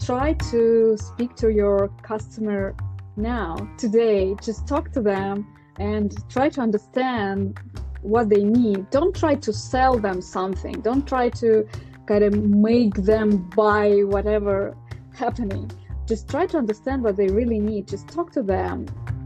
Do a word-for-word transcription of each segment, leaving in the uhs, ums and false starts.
try to speak to your customer now, today. Just talk to them and try to understand what they need. Don't try to sell them something. Don't try to kind of make them buy whatever happening. Just try to understand what they really need. Just talk to them.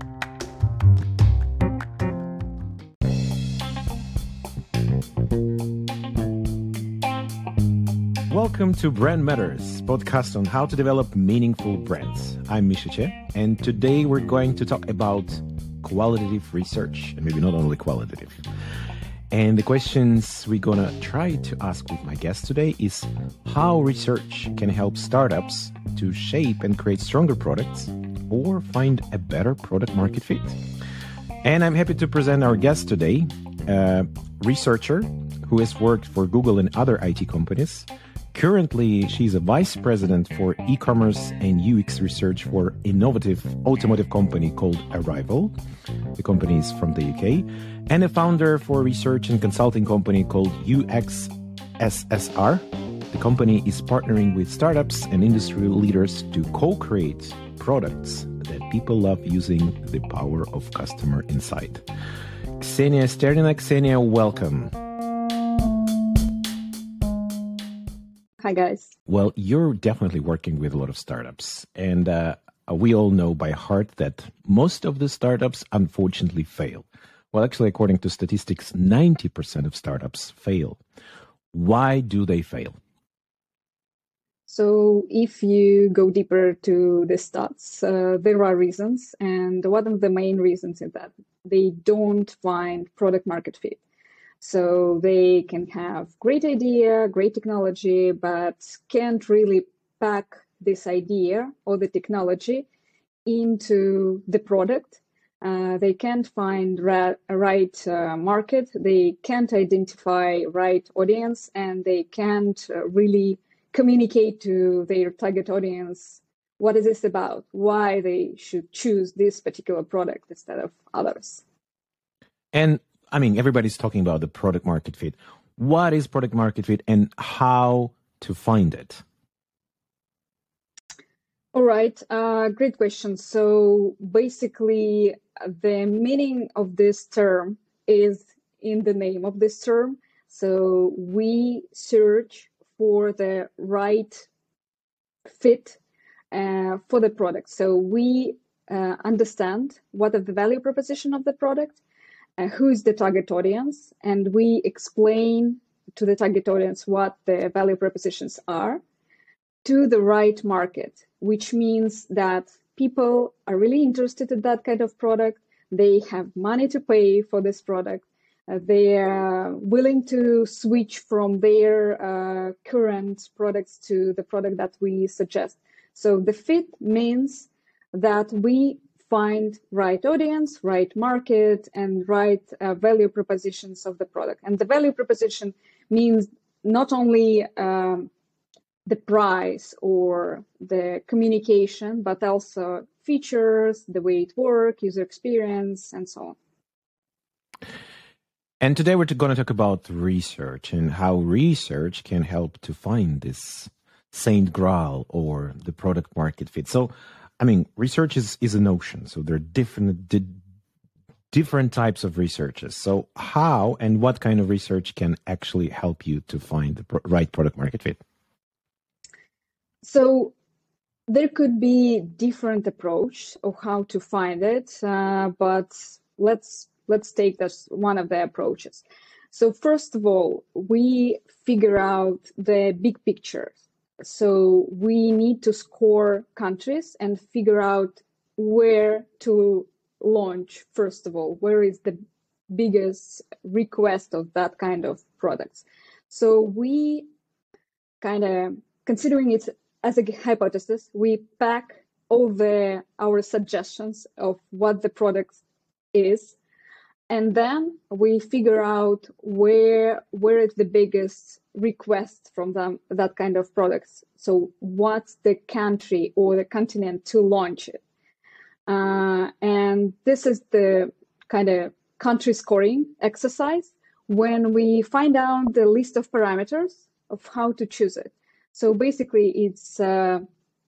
Welcome to Brand Matters, podcast on how to develop meaningful brands. I'm Misha Che, and today we're going to talk about qualitative research, and maybe not only qualitative. And the questions we're going to try to ask with my guest today is how research can help startups to shape and create stronger products or find a better product market fit. And I'm happy to present our guest today, a researcher who has worked for Google and other I T companies. Currently, she's a vice president for e-commerce and U X research for innovative automotive company called Arrival. The company is from the U K, and a founder for research and consulting company called U X S S R. The company is partnering with startups and industry leaders to co-create products that people love using the power of customer insight. Ksenia Sternina. Ksenia, welcome. Hi, guys. Well, you're definitely working with a lot of startups, and uh, we all know by heart that most of the startups unfortunately fail. Well, actually, according to statistics, ninety percent of startups fail. Why do they fail? So if you go deeper to the stats, uh, there are reasons. And one of the main reasons is that they don't find product market fit. So they can have great idea, great technology, but can't really pack this idea or the technology into the product. Uh, they can't find ra- right uh, market. They can't identify right audience, and they can't uh, really communicate to their target audience what is this about, why they should choose this particular product instead of others. And I mean, everybody's talking about the product market fit. What is product market fit and how to find it? All right, uh, great question. So basically, the meaning of this term is in the name of this term. So we search for the right fit uh, for the product. So we uh, understand what is the value proposition of the product, Uh, who is the target audience, and we explain to the target audience what the value propositions are to the right market, which means that people are really interested in that kind of product. They have money to pay for this product. Uh, they are willing to switch from their uh, current products to the product that we suggest. So the fit means that we find right audience, right market, and right uh, value propositions of the product. And the value proposition means not only um, the price or the communication, but also features, the way it works, user experience, and so on. And today we're going to talk about research and how research can help to find this Saint Grail or the product market fit. So, I mean, research is, is an ocean, so there are different di- different types of researches. So how and what kind of research can actually help you to find the pro- right product market fit? So there could be different approach of how to find it, uh, but let's let's take this one of the approaches. So first of all, we figure out the big picture. So we need to score countries and figure out where to launch, first of all, where is the biggest request of that kind of products. So we kind of, considering it as a hypothesis, we pack all the our suggestions of what the product is, and then we figure out where where is the biggest request from them, that kind of products. So what's the country or the continent to launch it? Uh, and this is the kind of country scoring exercise when we find out the list of parameters of how to choose it. So basically, it's uh,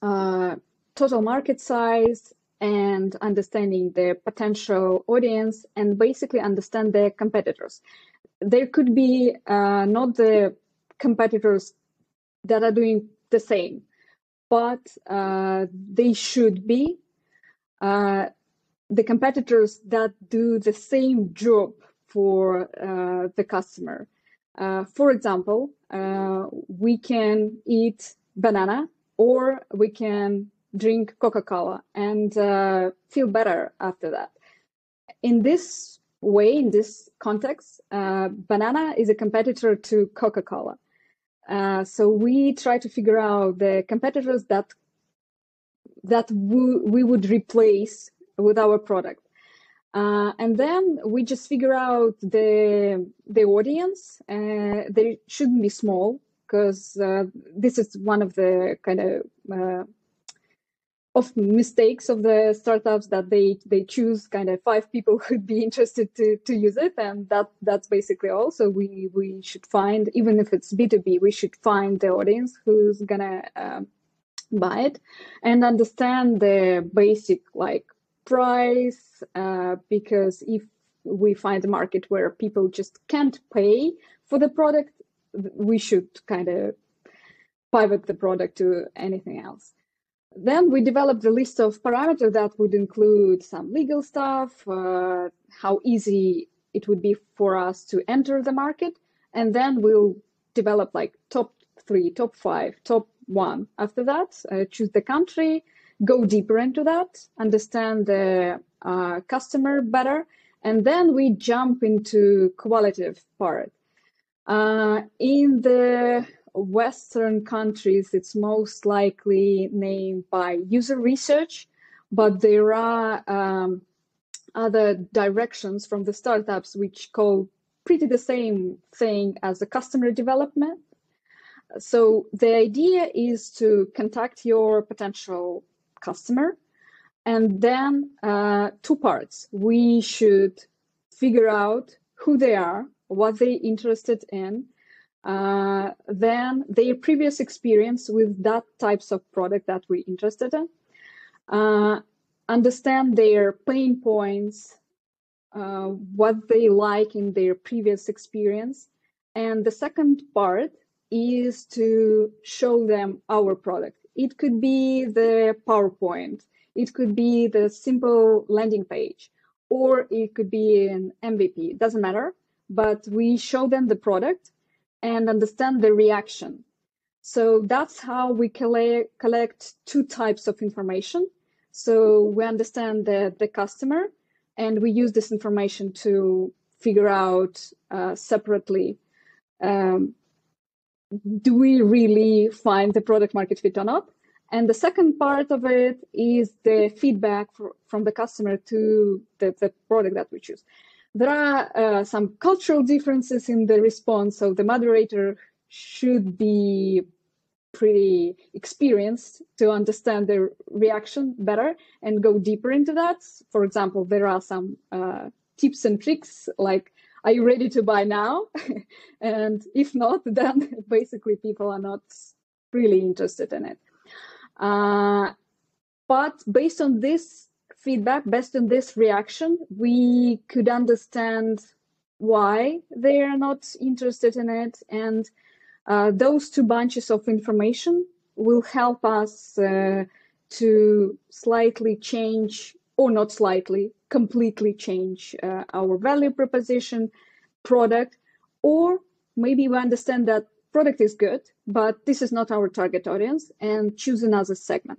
uh, total market size and understanding the potential audience and basically understand their competitors. There could be uh, not the competitors that are doing the same, but uh, they should be uh, the competitors that do the same job for uh, the customer. Uh, for example, uh, we can eat banana or we can drink Coca-Cola and uh, feel better after that. In this way, in this context, uh, banana is a competitor to Coca-Cola. Uh, so we try to figure out the competitors that that we would replace with our product. Uh, and then we just figure out the the audience. Uh, they shouldn't be small because uh, this is one of the kind of uh, of mistakes of the startups that they they choose kind of five people who'd be interested to to use it, and that that's basically all. So we we should find, even if it's B two B, we should find the audience who's gonna um, buy it and understand the basic like price, uh, because if we find a market where people just can't pay for the product, we should kind of pivot the product to anything else. Then we developed a list of parameters that would include some legal stuff, uh, how easy it would be for us to enter the market, and then we'll develop like top three, top five, top one. After that, uh, choose the country, go deeper into that, understand the uh, customer better, and then we jump into qualitative part. Uh, in the Western countries, it's most likely named by user research, but there are um, other directions from the startups which call pretty the same thing as the customer development. So the idea is to contact your potential customer, and then uh, two parts. We should figure out who they are, what they're interested in, uh, then their previous experience with that types of product that we're interested in, uh, understand their pain points, uh, what they like in their previous experience. And the second part is to show them our product. It could be the PowerPoint, it could be the simple landing page, or it could be an M V P, it doesn't matter, but we show them the product and understand the reaction. So that's how we collect, collect two types of information. So we understand the, the customer, and we use this information to figure out uh, separately, um, do we really find the product market fit or not? And the second part of it is the feedback for, from the customer to the, the product that we choose. There are uh, some cultural differences in the response, so the moderator should be pretty experienced to understand the reaction better and go deeper into that. For example, there are some uh, tips and tricks like, are you ready to buy now? And if not, then basically people are not really interested in it. Uh, but based on this feedback, based on this reaction, we could understand why they are not interested in it. And uh, those two bunches of information will help us uh, to slightly change, or not slightly, completely change uh, our value proposition, product, or maybe we understand that product is good, but this is not our target audience, and choose another segment.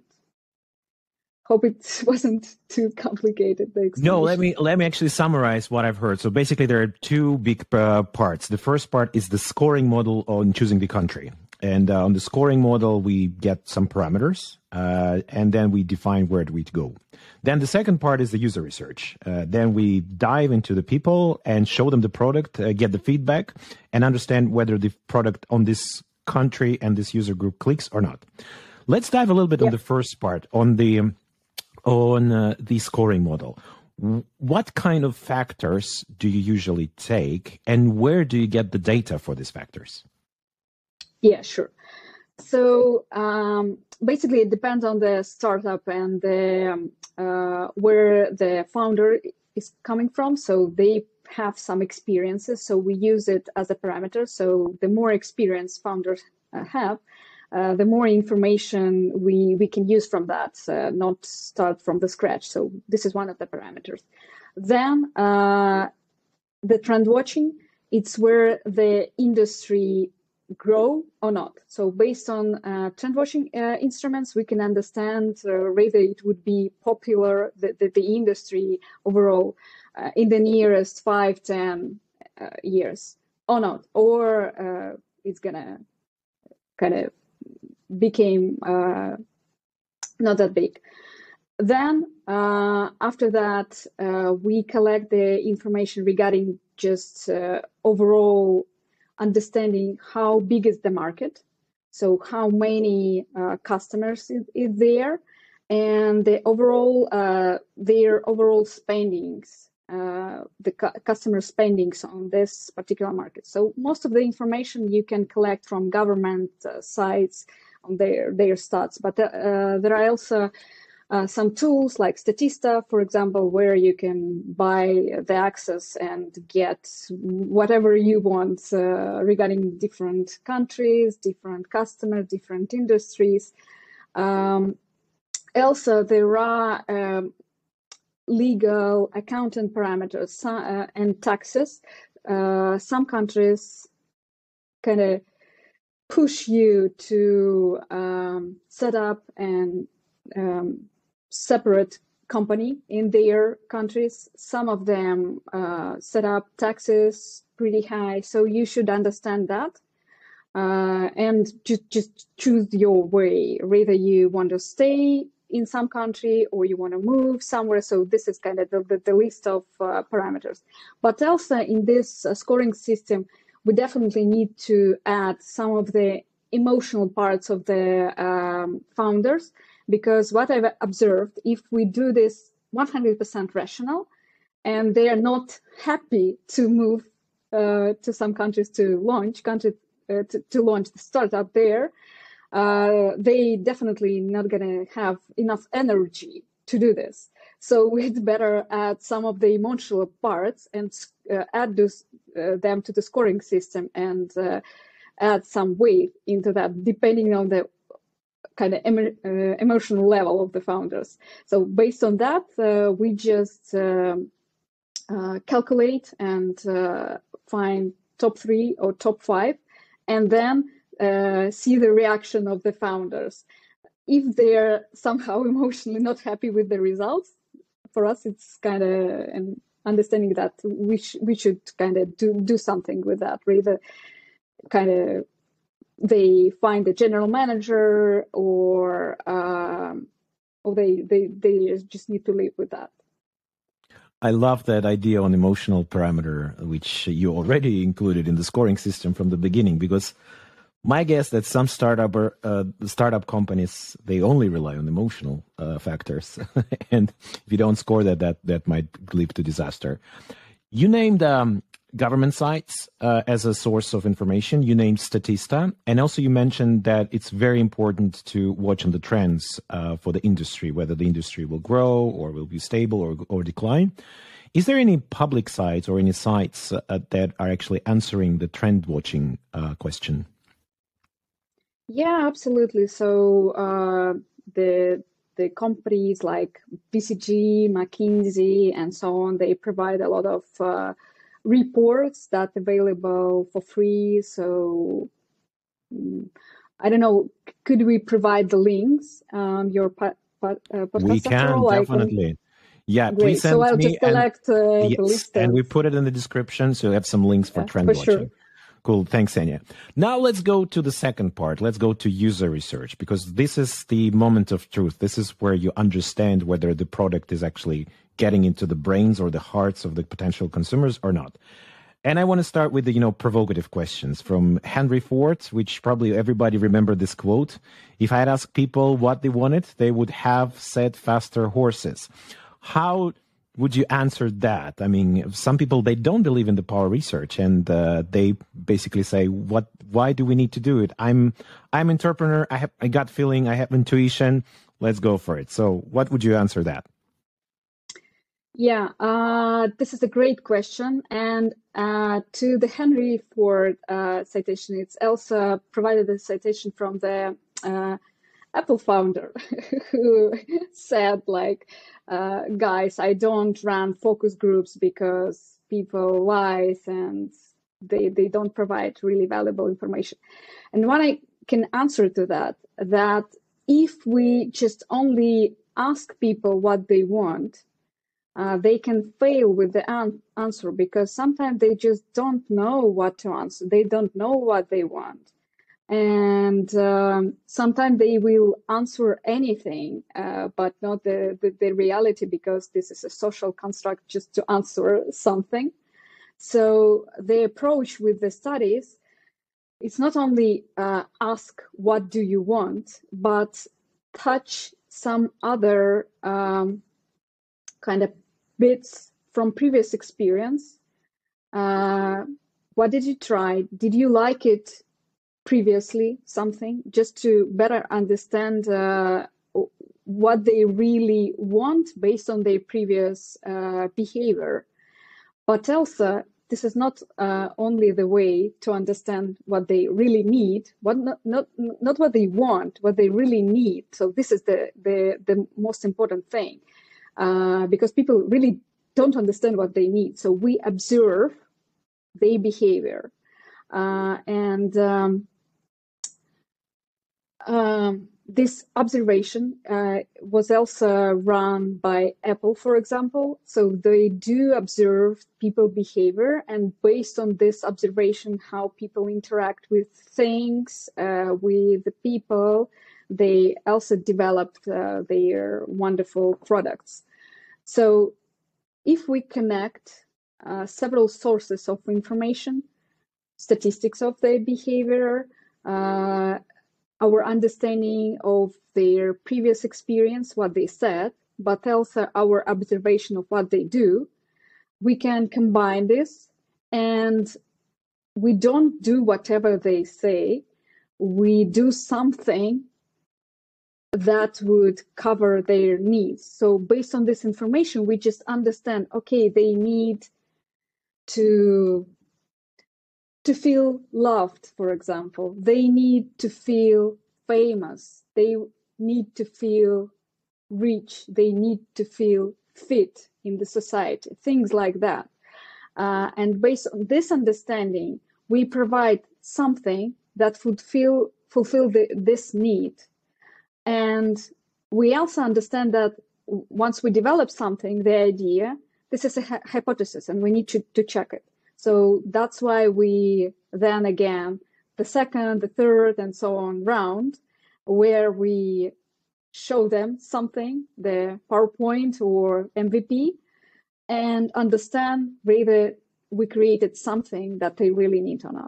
Hope it wasn't too complicated. No, let me let me actually summarize what I've heard. So basically, there are two big uh, parts. The first part is the scoring model on choosing the country. And uh, on the scoring model, we get some parameters, uh, and then we define where do we go. Then the second part is the user research. Uh, then we dive into the people and show them the product, uh, get the feedback, and understand whether the product on this country and this user group clicks or not. Let's dive a little bit yep. on the first part, on the um, on uh, the scoring model. What kind of factors do you usually take, and where do you get the data for these factors? Yeah, sure. So um, basically, it depends on the startup and the, um, uh, where the founder is coming from. So they have some experiences. So we use it as a parameter. So the more experience founders uh, have, uh, the more information we, we can use from that, uh, not start from the scratch. So this is one of the parameters. Then uh, the trend watching, it's where the industry grow or not. So based on uh, trend watching uh, instruments, we can understand uh, whether it would be popular, the, the, the industry overall, uh, in the nearest five, ten uh, years or not, or uh, it's gonna kind of became uh, not that big. Then uh, after that, uh, we collect the information regarding just uh, overall understanding how big is the market, so how many uh, customers is, is there, and the overall uh, their overall spendings, uh, the cu customer spendings on this particular market. So most of the information you can collect from government uh, sites on their their stats, but uh, there are also Uh, some tools like Statista, for example, where you can buy the access and get whatever you want uh, regarding different countries, different customers, different industries. Um, also, there are um, legal accounting parameters uh, and taxes. Uh, some countries kind of push you to um, set up and um, separate company in their countries. Some of them uh, set up taxes pretty high, so you should understand that uh, and just just choose your way. Whether you want to stay in some country or you want to move somewhere. So this is kind of the, the, the list of uh, parameters. But also in this uh, scoring system, we definitely need to add some of the emotional parts of the um, founders. Because what I've observed, if we do this one hundred percent rational, and they are not happy to move uh, to some countries to launch country uh, to, to launch the startup there, uh, they definitely not gonna have enough energy to do this. So it's better add some of the emotional parts and uh, add those, uh, them to the scoring system and uh, add some weight into that, depending on the kind of em uh, emotional level of the founders. So based on that, uh, we just uh, uh, calculate and uh, find top three or top five, and then uh, see the reaction of the founders. If they're somehow emotionally not happy with the results, for us it's kind of an understanding that we sh we should kind of do do something with that, rather kind of they find a general manager or um, or they, they they just need to live with that. I love that idea on emotional parameter, which you already included in the scoring system from the beginning, because my guess that some startup or, uh, startup companies, they only rely on emotional uh, factors. And if you don't score that, that, that might lead to disaster. You named um, government sites uh, as a source of information. You named Statista, and also you mentioned that it's very important to watch on the trends uh, for the industry, whether the industry will grow or will be stable or, or decline. Is there any public sites or any sites uh, that are actually answering the trend watching uh, question? Yeah, absolutely. So uh, the the companies like B C G, McKinsey, and so on, they provide a lot of uh, reports that are available for free. So um, I don't know, could we provide the links on your po po uh, podcast? We can, all, definitely. Can... Yeah, Great. please send so I'll me. just select and, uh, yes, the list. And we put it in the description, so you have some links for yeah, trend for watching. Sure. Cool. Thanks, Anya. Now let's go to the second part. Let's go to user research, because this is the moment of truth. This is where you understand whether the product is actually getting into the brains or the hearts of the potential consumers or not. And I want to start with the, you know, provocative questions from Henry Ford, which probably everybody remember this quote. If I had asked people what they wanted, they would have said faster horses. How would you answer that? I mean, some people, they don't believe in the power research, and uh, they basically say, "What? Why do we need to do it? I'm, I'm an entrepreneur. I have a gut feeling. I have intuition. Let's go for it." So, what would you answer that? Yeah, uh, this is a great question. And uh, to the Henry Ford uh, citation, it's Elsa provided a citation from the uh, Apple founder who said, like, uh, guys, I don't run focus groups because people lie and they, they don't provide really valuable information. And what I can answer to that, that if we just only ask people what they want, Uh, they can fail with the an answer because sometimes they just don't know what to answer. They don't know what they want. And um, sometimes they will answer anything, uh, but not the, the, the reality, because this is a social construct just to answer something. So the approach with the studies, it's not only uh, ask what do you want, but touch some other um, kind of bits from previous experience. Uh, what did you try? Did you like it previously, something, just to better understand uh, what they really want based on their previous uh, behavior. But also, this is not uh, only the way to understand what they really need, what not, not, not what they want, what they really need. So this is the, the, the most important thing. Uh, because people really don't understand what they need. So we observe their behavior. Uh, and um, um, this observation uh, was also run by Apple, for example. So they do observe people behavior, and based on this observation, how people interact with things, uh, with the people, they also developed uh, their wonderful products. So if we connect uh, several sources of information, statistics of their behavior, uh, our understanding of their previous experience, what they said, but also our observation of what they do, we can combine this, and we don't do whatever they say. We do something that would cover their needs. So based on this information, we just understand, okay, they need to, to feel loved, for example. They need to feel famous. They need to feel rich. They need to feel fit in the society, things like that. Uh, and based on this understanding, we provide something that would feel, fulfill the, this need. And we also understand that once we develop something, the idea, this is a hypothesis and we need to, to check it. So that's why we then again, the second, the third, and so on round, where we show them something, the PowerPoint or M V P, and understand whether we created something that they really need or not.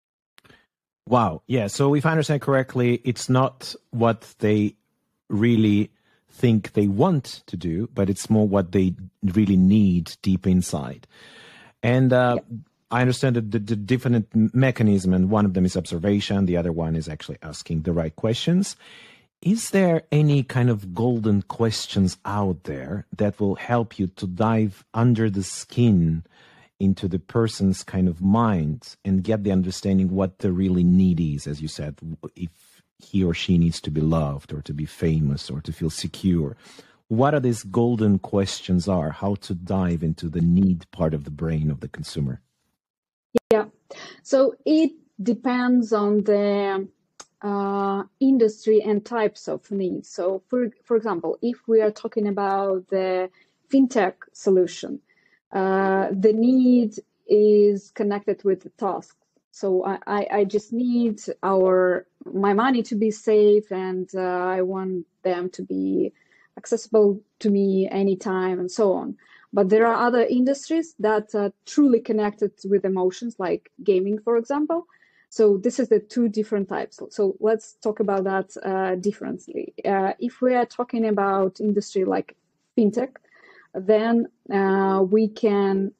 Wow. Yeah. So if I understand correctly, it's not what they really think they want to do, but it's more what they really need deep inside. And uh, yeah. I understand that the, the different mechanism, and one of them is observation. The other one is actually asking the right questions. Is there any kind of golden questions out there that will help you to dive under the skin into the person's kind of mind and get the understanding what the really need is, as you said, if he or she needs to be loved or to be famous or to feel secure? What are these golden questions are, how to dive into the need part of the brain of the consumer? Yeah, so it depends on the uh, industry and types of needs. So for, for example, if we are talking about the fintech solution, Uh, the need is connected with the task. So I, I, I just need our my money to be safe, and uh, I want them to be accessible to me anytime, and so on. But there are other industries that are truly connected with emotions, like gaming, for example. So this is the two different types. So let's talk about that uh, differently. Uh, if we are talking about industry like fintech, then uh, we can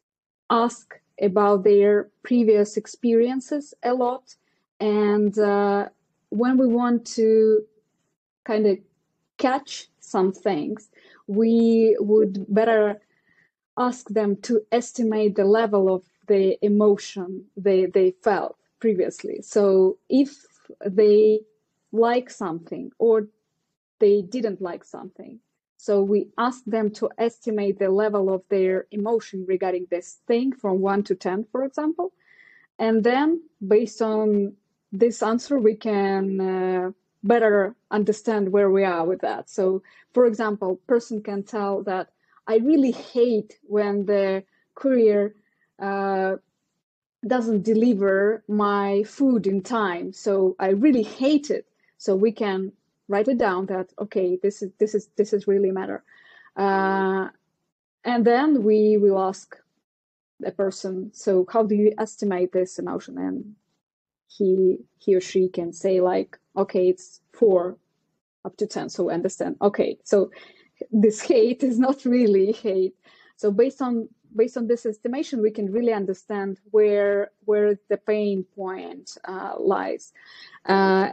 ask about their previous experiences a lot. And uh, when we want to kind of catch some things, we would better ask them to estimate the level of the emotion they, they felt previously. So if they like something or they didn't like something, so we ask them to estimate the level of their emotion regarding this thing from one to ten, for example. And then based on this answer, we can uh, better understand where we are with that. So for example, person can tell that I really hate when the courier uh, doesn't deliver my food in time. So I really hate it. So we can write it down that, okay, this is this is this is really matter. Uh, and then we will ask the person, so how do you estimate this emotion? And he he or she can say like, okay, it's four up to ten. So understand, okay, so this hate is not really hate. So based on based on this estimation, we can really understand where where the pain point uh, lies. Uh,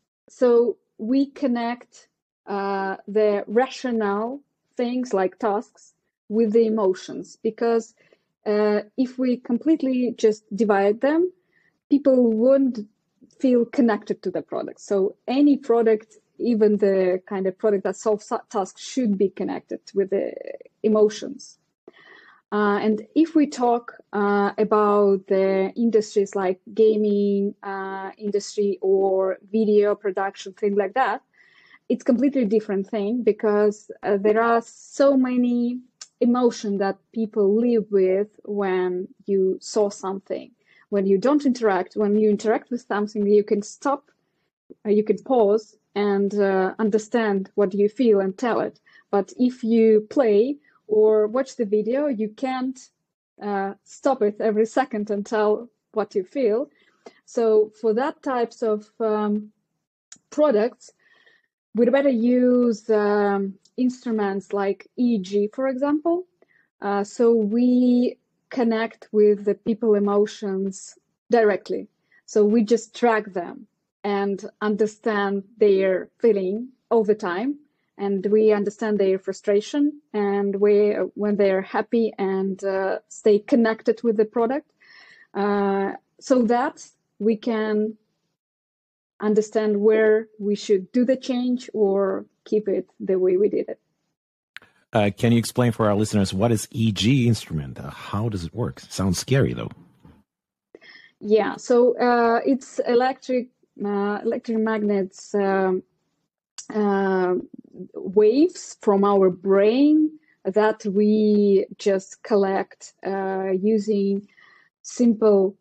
so we connect uh, the rational things like tasks with the emotions, because uh, if we completely just divide them, people won't feel connected to the product. So any product, even the kind of product that solves tasks, should be connected with the emotions. Uh, and if we talk uh, about the industries like gaming uh, industry or video production, things like that, it's completely different thing, because uh, there are so many emotions that people live with when you saw something. When you don't interact, when you interact with something, you can stop, uh, you can pause and uh, understand what you feel and tell it. But if you play or watch the video, you can't uh, stop it every second and tell what you feel. So for that types of um, products, we'd better use um, instruments like E E G, for example. Uh, so we connect with the people emotions directly. So we just track them and understand their feeling all the time. And we understand their frustration and we, when they're happy, and uh, stay connected with the product, uh, so that we can understand where we should do the change or keep it the way we did it. Uh, can you explain for our listeners what is E E G instrument? Uh, how does it work? Sounds scary though. Yeah, so uh, it's electric uh, electric magnets. Um, Uh, waves from our brain that we just collect uh, using simple,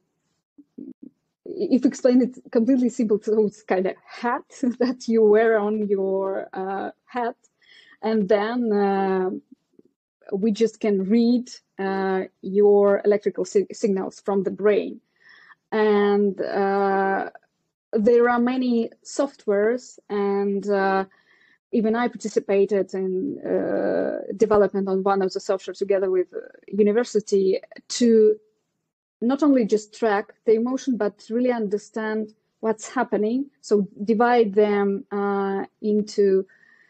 if explain it completely simple, so it's kind of hat that you wear on your uh, hat, and then uh, we just can read uh, your electrical sig signals from the brain. And uh, there are many softwares, and uh, even I participated in uh, development on one of the software together with uh, university, to not only just track the emotion, but really understand what's happening. So divide them uh, into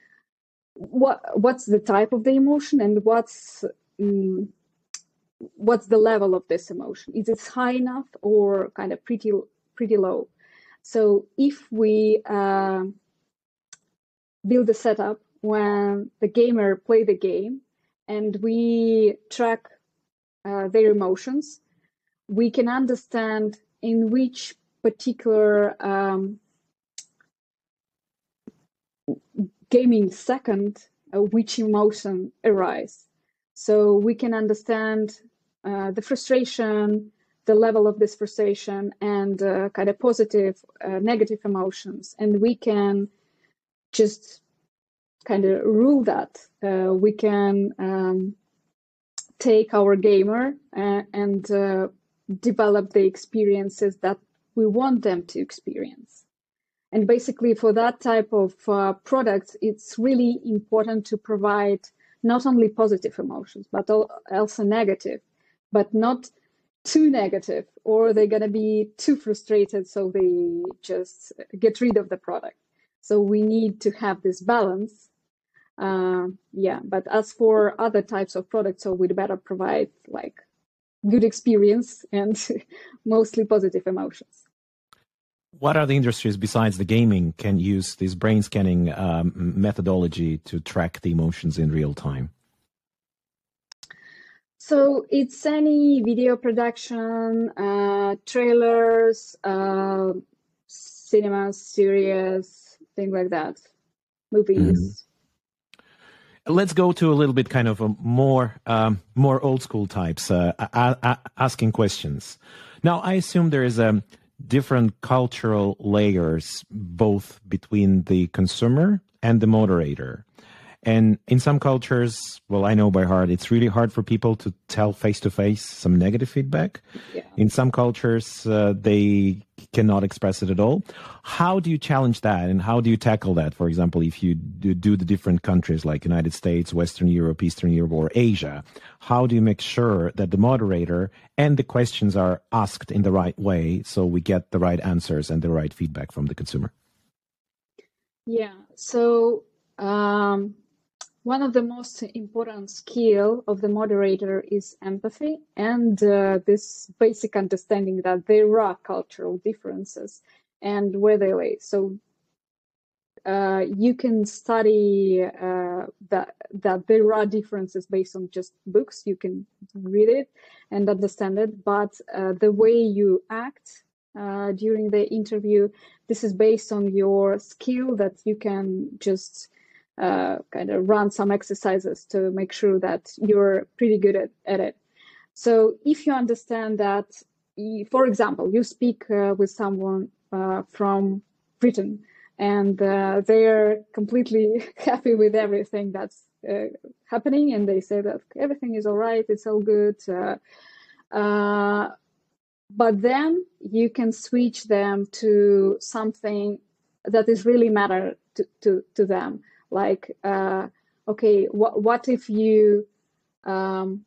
what what's the type of the emotion and what's um, what's the level of this emotion. Is it high enough or kind of pretty pretty low? So if we uh, build a setup when the gamer play the game and we track uh, their emotions, we can understand in which particular um, gaming second uh, which emotion arise. So we can understand uh, the frustration, the level of this frustration, and uh, kind of positive, uh, negative emotions. And we can just kind of rule that. Uh, we can um, take our gamer uh, and uh, develop the experiences that we want them to experience. And basically for that type of uh, products, it's really important to provide not only positive emotions, but also negative, but not too negative, or they're going to be too frustrated, so they just get rid of the product. So we need to have this balance. Uh, yeah, but as for other types of products, so we'd better provide like good experience and mostly positive emotions. What other industries besides the gaming can use this brain scanning um, methodology to track the emotions in real time? So it's any video production, uh, trailers, uh, cinema, series, things like that, movies. Mm-hmm. Let's go to a little bit kind of a more um, more old school types, uh, uh, uh, asking questions. Now, I assume there is a different cultural layers both between the consumer and the moderator. And in some cultures, well, I know by heart, it's really hard for people to tell face-to-face some negative feedback. Yeah. In some cultures, uh, they cannot express it at all. How do you challenge that, and how do you tackle that? For example, if you do, do the different countries like United States, Western Europe, Eastern Europe, or Asia, how do you make sure that the moderator and the questions are asked in the right way so we get the right answers and the right feedback from the consumer? Yeah, so um, one of the most important skill of the moderator is empathy and uh, this basic understanding that there are cultural differences and where they lay. So uh, you can study uh, that that there are differences based on just books. You can read it and understand it, but uh, the way you act uh, during the interview, this is based on your skill that you can just uh, kind of run some exercises to make sure that you're pretty good at, at it. So if you understand that, for example, you speak uh, with someone uh, from Britain, and uh, they're completely happy with everything that's uh, happening, and they say that everything is all right, it's all good. Uh, uh, but then you can switch them to something that is really matter to, to, to them. Like, uh, okay, what, what if you, um,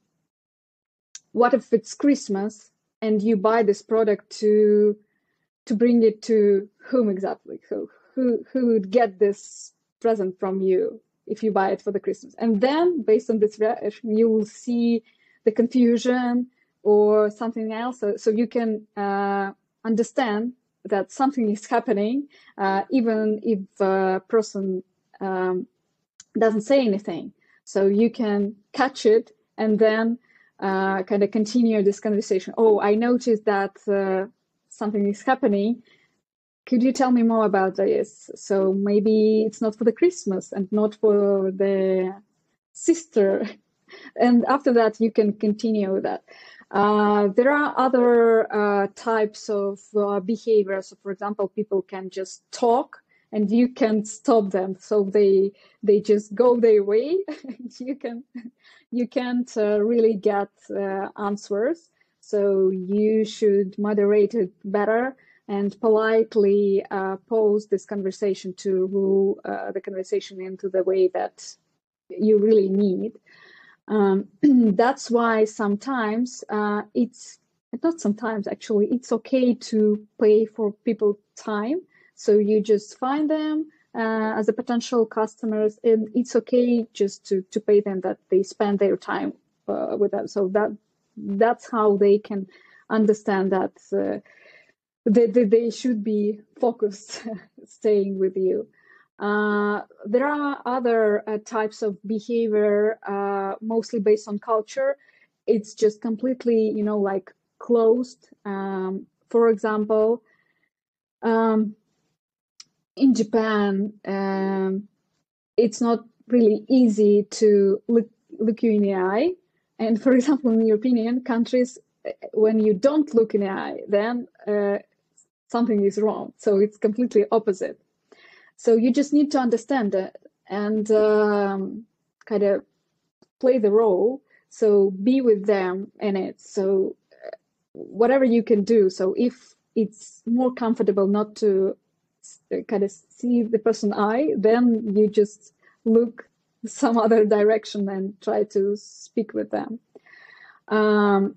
what if it's Christmas and you buy this product to to bring it to whom exactly? So who who would get this present from you if you buy it for the Christmas? And then based on this reaction, you will see the confusion or something else. So, so you can uh, understand that something is happening, uh, even if a person um, doesn't say anything. So you can catch it and then uh, kind of continue this conversation. Oh, I noticed that uh, something is happening. Could you tell me more about this? So maybe it's not for the Christmas and not for the sister. And after that, you can continue with that. Uh, there are other uh, types of uh, behaviors. So for example, people can just talk and you can stop them. So they they just go their way. you can you can't uh, really get uh, answers. So you should moderate it better and politely uh, pose this conversation to rule uh, the conversation into the way that you really need. Um, that's why sometimes uh, it's not sometimes actually it's okay to pay for people time. So you just find them uh, as a potential customers, and it's okay just to to pay them that they spend their time uh, with them. So that that's how they can understand that uh, they, they they should be focused, staying with you. Uh, there are other uh, types of behavior, uh, mostly based on culture. It's just completely, you know, like closed. Um, for example, um, in Japan, um, it's not really easy to look, look you in the eye. And for example, in European countries, when you don't look in the eye, then uh, something is wrong. So it's completely opposite. So you just need to understand it and um, kind of play the role. So be with them in it. So whatever you can do. So if it's more comfortable not to kind of see the person's eye, then you just look some other direction and try to speak with them. Um,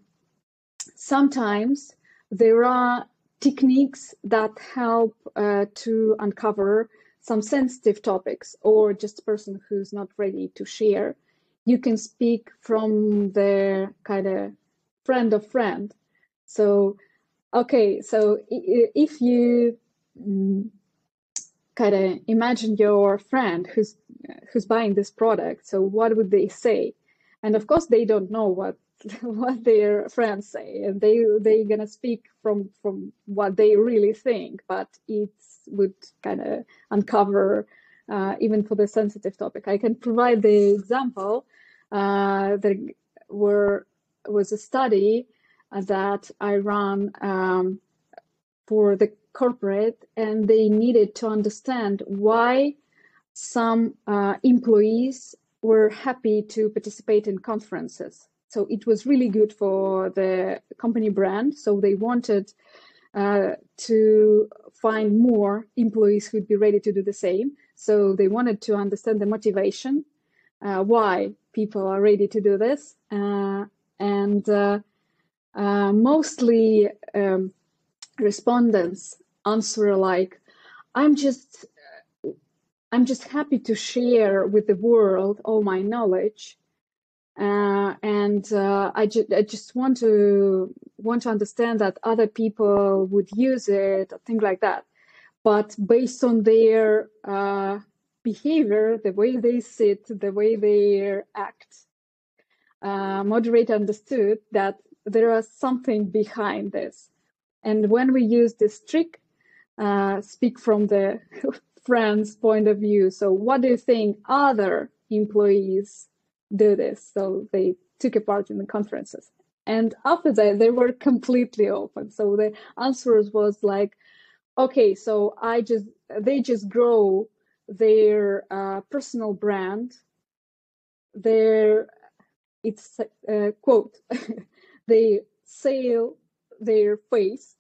sometimes there are techniques that help uh, to uncover some sensitive topics, or just a person who's not ready to share. You can speak from the kind of friend of friend. So, okay, so if you um, kind of imagine your friend who's who's buying this product, so what would they say? And of course, they don't know what what their friends say, and they they're gonna speak from from what they really think, but it would kind of uncover uh, even for the sensitive topic. I can provide the example. Uh, there were was a study that I ran um, for the corporate, and they needed to understand why some uh, employees were happy to participate in conferences. So it was really good for the company brand. So they wanted uh, to find more employees who'd be ready to do the same. So they wanted to understand the motivation, uh, why people are ready to do this. Uh, and uh, uh, mostly um, respondents answer like, I'm just, I'm just happy to share with the world all my knowledge. Uh, and uh, I, ju I just want to want to understand that other people would use it, things like that. But based on their uh, behavior, the way they sit, the way they act, uh, moderator understood that there was something behind this. And when we use this trick, uh, speak from the friend's point of view. So what do you think other employees do this? So they took a part in the conferences. And after that, they were completely open. So the answers was like, okay, so I just, they just grow their uh, personal brand. Their, it's a quote, they sell their face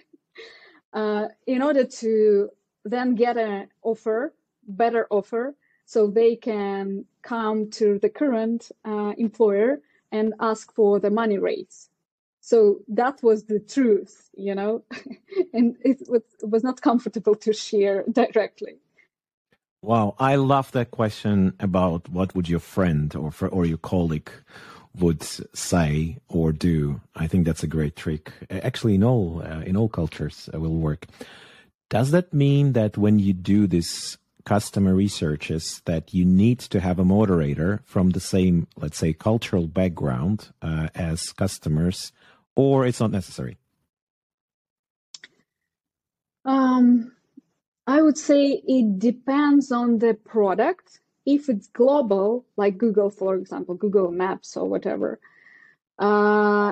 uh, in order to then get an offer, better offer, so they can come to the current uh, employer and ask for the money raise. So that was the truth, you know, and it was, it was not comfortable to share directly. Wow, I love that question about what would your friend or or your colleague would say or do. I think that's a great trick. Actually, in all uh, in all cultures, uh, will work. Does that mean that when you do this customer researches, that you need to have a moderator from the same, let's say, cultural background uh, as customers, or it's not necessary? Um, I would say it depends on the product. If it's global, like Google, for example, Google Maps or whatever, uh,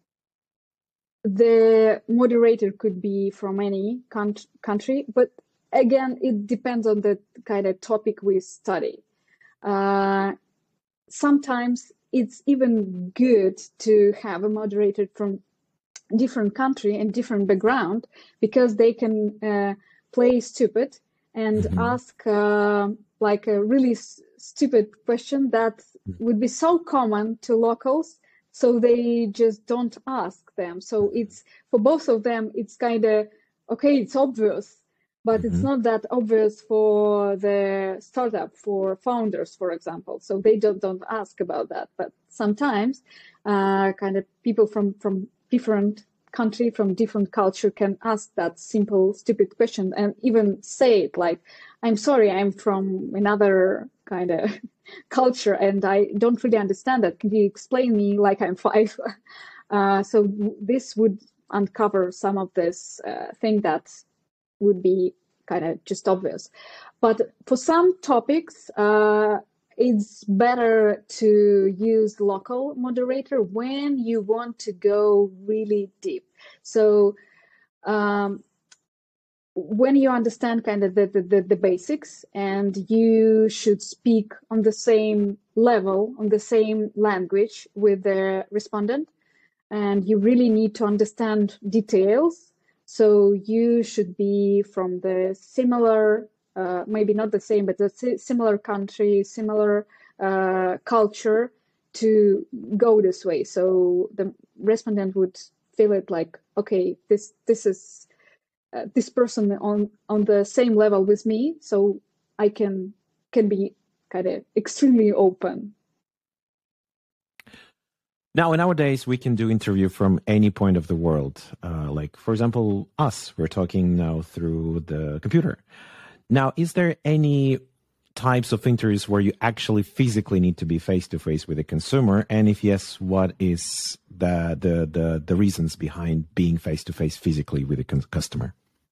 the moderator could be from any country, but again, it depends on the kind of topic we study. Uh, sometimes it's even good to have a moderator from different country and different background, because they can uh, play stupid and mm-hmm. ask uh, like a really s stupid question that would be so common to locals, so they just don't ask them. So it's, for both of them, it's kind of, okay, it's obvious, but mm-hmm. it's not that obvious for the startup, for founders, for example. So they don't, don't ask about that. But sometimes uh, kind of people from, from different country, from different culture can ask that simple, stupid question and even say it like, I'm sorry, I'm from another kind of culture and I don't really understand that. Can you explain me like I'm five? Uh, so this would uncover some of this uh, thing that would be kind of just obvious. But for some topics, uh, it's better to use local moderator when you want to go really deep. So um, when you understand kind of the, the, the basics, and you should speak on the same level, on the same language with the respondent, and you really need to understand details. So you should be from the similar uh, maybe not the same, but a similar country, similar uh, culture to go this way. So the respondent would feel it like, okay, this this is uh, this person on on the same level with me, so I can can be kind of extremely open. Now, nowadays, we can do interview from any point of the world. Uh, like, for example, us, we're talking now through the computer. Now, is there any types of interviews where you actually physically need to be face-to-face with a consumer? And if yes, what is the the the, the reasons behind being face-to-face physically with a customer?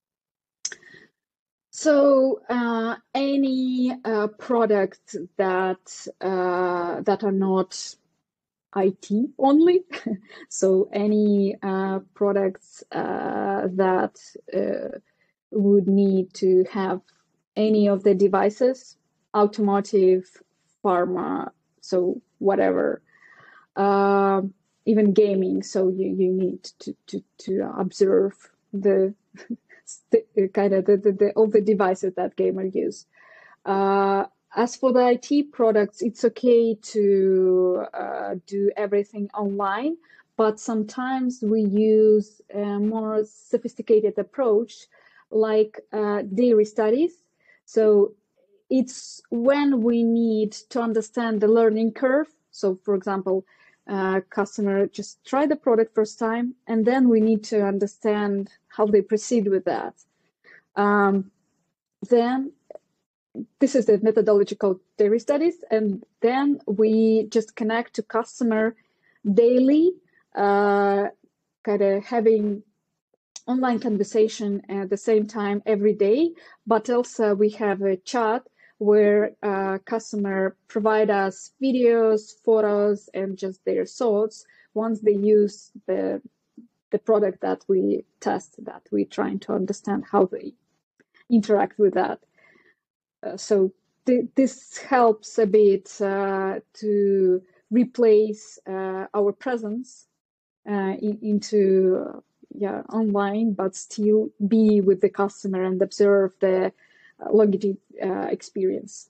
So uh, any uh, product that uh, that are not I T only, so any uh, products uh, that uh, would need to have any of the devices, automotive, pharma, so whatever, uh, even gaming. So you, you need to, to, to observe the, the kind of the, the, the, all the devices that gamers use. Uh, As for the I T products, it's okay to uh, do everything online, but sometimes we use a more sophisticated approach like uh, dairy studies. So it's when we need to understand the learning curve. So for example, uh, customer just try the product first time, and then we need to understand how they proceed with that. Um, then This is the methodological dairy studies, and then we just connect to customer daily, uh, kind of having online conversation at the same time every day, but also we have a chat where uh, customer provide us videos, photos, and just their thoughts once they use the, the product that we test, that we're trying to understand how they interact with that. Uh, so th this helps a bit uh, to replace uh, our presence uh, in, into uh, yeah online, but still be with the customer and observe the uh, longitude uh, experience.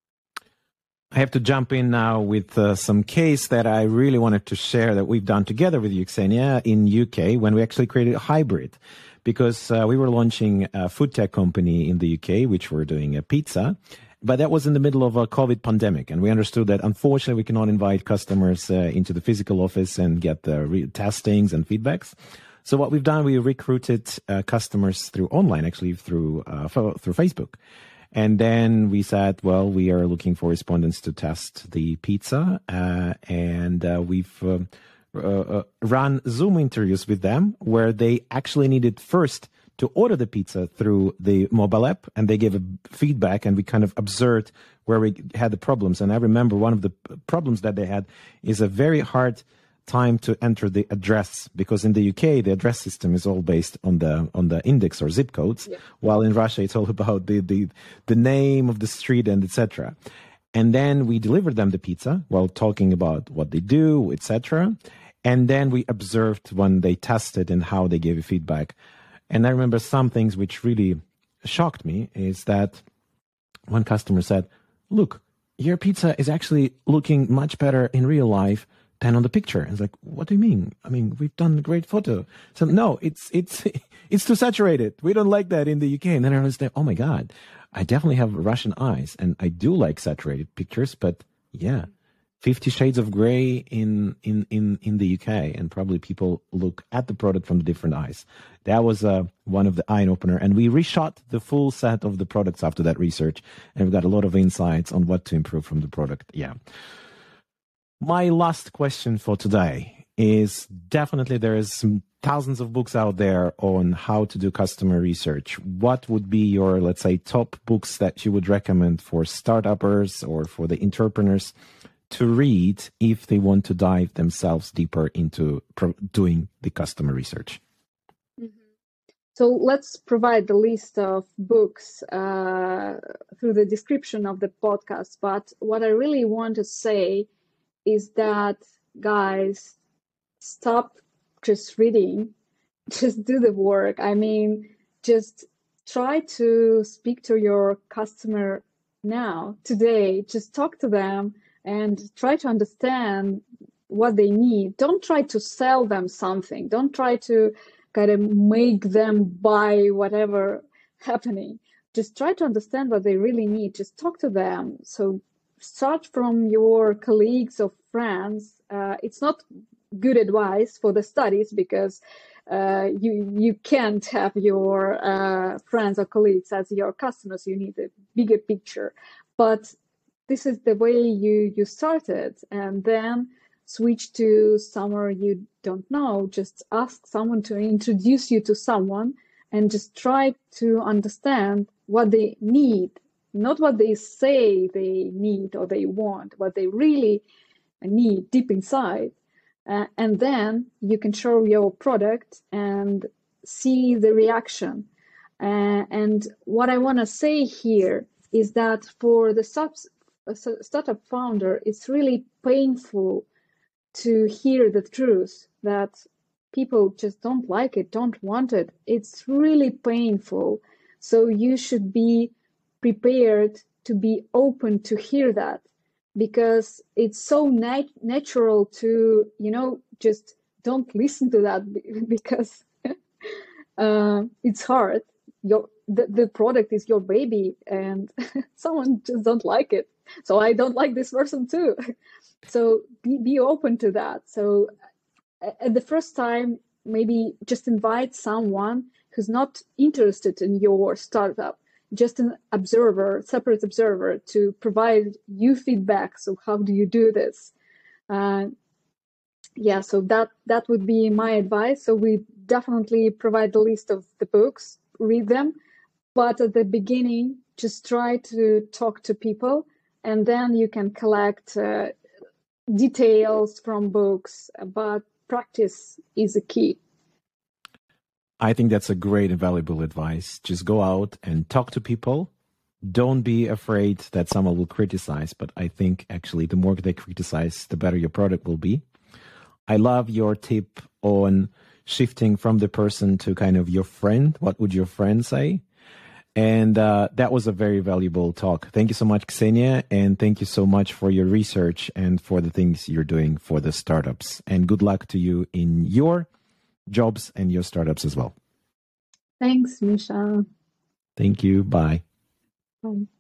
I have to jump in now with uh, some case that I really wanted to share that we've done together with you, Ksenia, in U K when we actually created a hybrid. Because uh, we were launching a food tech company in the U K, which were doing a pizza, but that was in the middle of a COVID pandemic. And we understood that unfortunately we cannot invite customers uh, into the physical office and get the re testings and feedbacks. So what we've done, we recruited uh, customers through online, actually through, uh, through Facebook. And then we said, well, we are looking for respondents to test the pizza. Uh, and uh, we've... Uh, Uh, uh, run Zoom interviews with them where they actually needed first to order the pizza through the mobile app, and they gave a feedback, and we kind of observed where we had the problems. And I remember one of the problems that they had is a very hard time to enter the address, because in the U K the address system is all based on the on the index or zip codes, yeah. While in Russia it's all about the the the name of the street and et cetera. And then we delivered them the pizza while talking about what they do, et cetera. And then we observed when they tested and how they gave you feedback. And I remember some things which really shocked me is that one customer said, look, your pizza is actually looking much better in real life than on the picture. And it's like, what do you mean? I mean, we've done a great photo. So no, it's, it's, it's too saturated. We don't like that in the U K. And then I was like, oh my God, I definitely have Russian eyes and I do like saturated pictures, but yeah. Fifty Shades of Grey in, in, in, in the U K, and probably people look at the product from the different eyes. That was uh, one of the eye-opener, and we reshot the full set of the products after that research, and we've got a lot of insights on what to improve from the product. Yeah. My last question for today is definitely there is some thousands of books out there on how to do customer research. What would be your, let's say, top books that you would recommend for startuppers or for the entrepreneurs to read if they want to dive themselves deeper into pro doing the customer research? Mm-hmm. So let's provide the list of books uh, through the description of the podcast. But what I really want to say is that, guys, stop just reading, just do the work. I mean, just try to speak to your customer now, today. Just talk to them and try to understand what they need. Don't try to sell them something. Don't try to kind of make them buy whatever happening. Just try to understand what they really need. Just talk to them. So start from your colleagues or friends. Uh, it's not good advice for the studies because uh, you you can't have your uh, friends or colleagues as your customers. You need a bigger picture. But this is the way you you started, and then switch to somewhere you don't know. Just ask someone to introduce you to someone, and just try to understand what they need, not what they say they need or they want, what they really need deep inside. Uh, and then you can show your product and see the reaction. Uh, and what I want to say here is that for the subs, uh, startup founder, it's really painful to hear the truth that people just don't like it, don't want it. It's really painful. So you should be prepared to be open to hear that, because it's so nat natural to, you know, just don't listen to that because uh, it's hard. Your the, the product is your baby and someone just don't like it. So I don't like this person too. So be, be open to that. So at the first time, maybe just invite someone who's not interested in your startup, just an observer, separate observer, to provide you feedback. So how do you do this? Uh, yeah, so that, that would be my advice. So we definitely provide the list of the books, read them. But at the beginning, just try to talk to people, and then you can collect uh, details from books, but practice is a key. I think that's a great and valuable advice. Just go out and talk to people. Don't be afraid that someone will criticize, but I think actually the more they criticize, the better your product will be. I love your tip on shifting from the person to kind of your friend. What would your friend say? And uh, that was a very valuable talk. Thank you so much, Ksenia. And thank you so much for your research and for the things you're doing for the startups. And good luck to you in your jobs and your startups as well. Thanks, Misha. Thank you. Bye. Bye.